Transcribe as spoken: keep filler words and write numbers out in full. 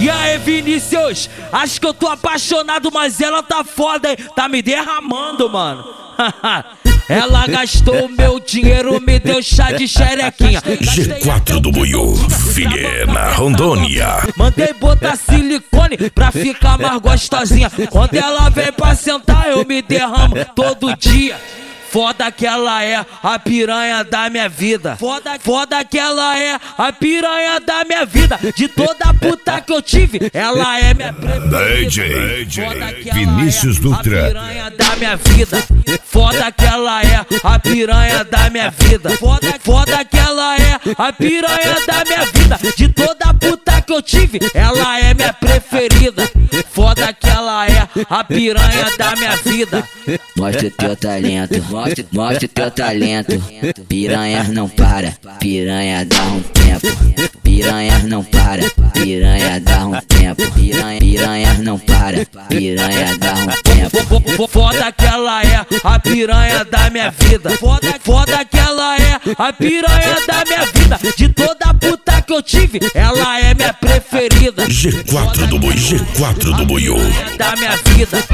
E aí, Vinícius, acho que eu tô apaixonado, mas ela tá foda, hein? Tá me derramando, mano. Ela gastou o meu dinheiro, me deu chá de xerequinha. G quatro do Buiú, Vilhena, Rondônia. Mandei botar silicone pra ficar mais gostosinha. Quando ela vem pra sentar, eu me derramo todo dia. Foda que ela é a piranha da minha vida. Foda, foda que ela é a piranha da minha vida. De toda puta que eu tive, ela é minha preferida. D J Vinícius Dutra. A piranha da minha vida. Foda que ela é a piranha da minha vida. Foda, foda que ela é a piranha da minha vida. De toda puta que eu tive, ela é minha preferida. Foda que ela é a piranha da minha vida. Mostra o teu talento, mostra, mostra o teu talento. Piranha não para, piranha dá um tempo. Piranha não para, piranha dá um tempo. Piranha, piranha não para, piranha dá um tempo. Foda que ela é a piranha da minha vida. Foda, foda que ela é a piranha da minha vida. De toda puta que eu tive, ela é minha preferida. G quatro do Buiú, G quatro do Buiú. Da minha vida.